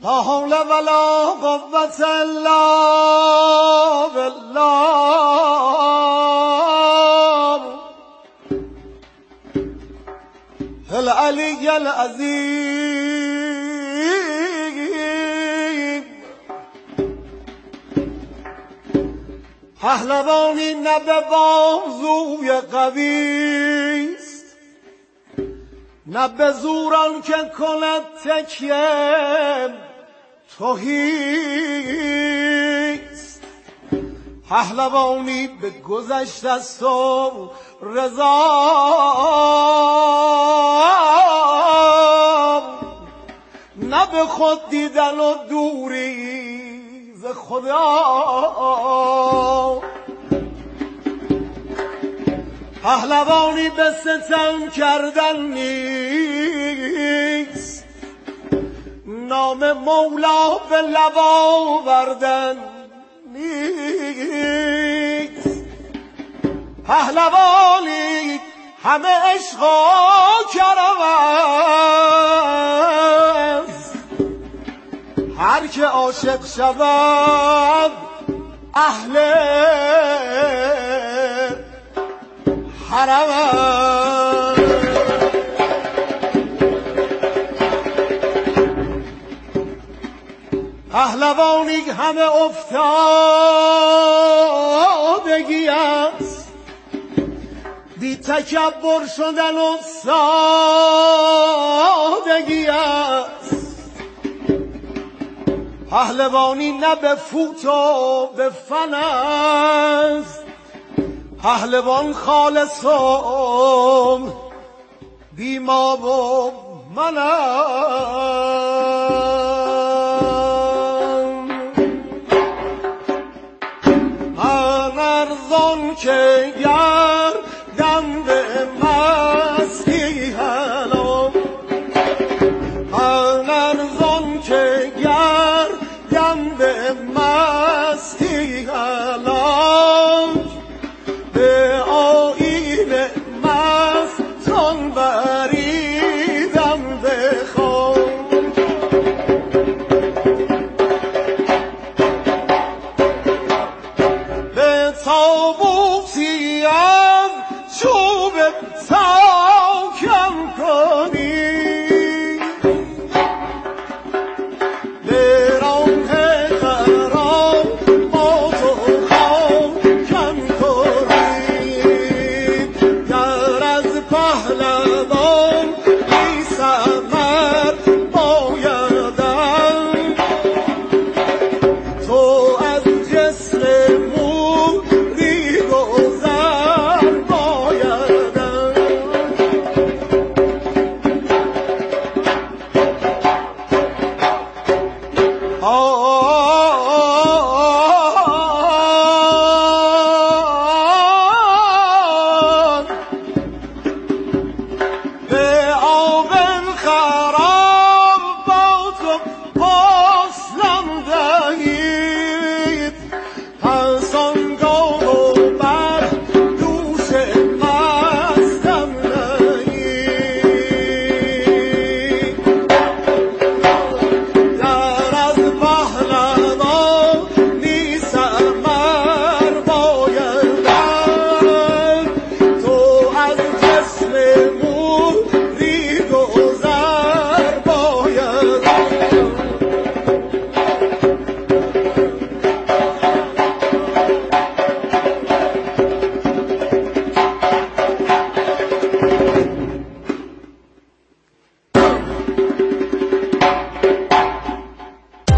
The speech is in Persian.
لا حول ولا قوة الا بالله العلی العظیم. پهلوانی نه به بازوی قویست، نه به زوران که کند تکیه تهیست. پهلوانی به گذشته است و رضا، نه به خود دیدن و دوری ز خدا. پهلوانی به ستم کردن نیست، نام مولا به لب آوردن نیست. پهلوانی همه عشق و کرم است، هر که عاشق شود اهل حرم است. پهلوانی همه افتادگی است، بی تکبر شدن و سادگی است. پهلوانی نه به فوت و به فن است، پهلوان خالص و بی ما و من است. من ارزان که گردم به مستی هلا، من ارزان که گردم به مستی هلا، به آیین مستان بریدم به خواب. به تابوتی از چوب تاکم کنی، به راه قرامات و خاکم کنی. گر از پهلوانی